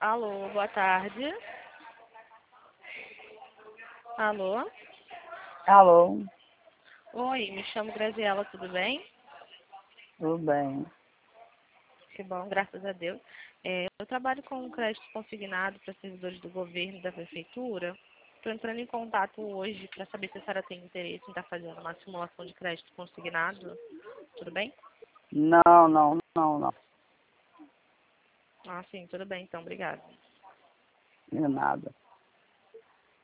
Alô, boa tarde. Alô? Alô, Oi, me chamo Graziela, tudo bem? tudo bem? Que bom, graças a Deus. Eu trabalho com crédito consignado para servidores do governo e da prefeitura. Estou entrando em contato hoje para saber se a senhora tem interesse em estar fazendo uma simulação de crédito consignado. Tudo bem? Não. Ah, sim, tudo bem, então, obrigada. De nada.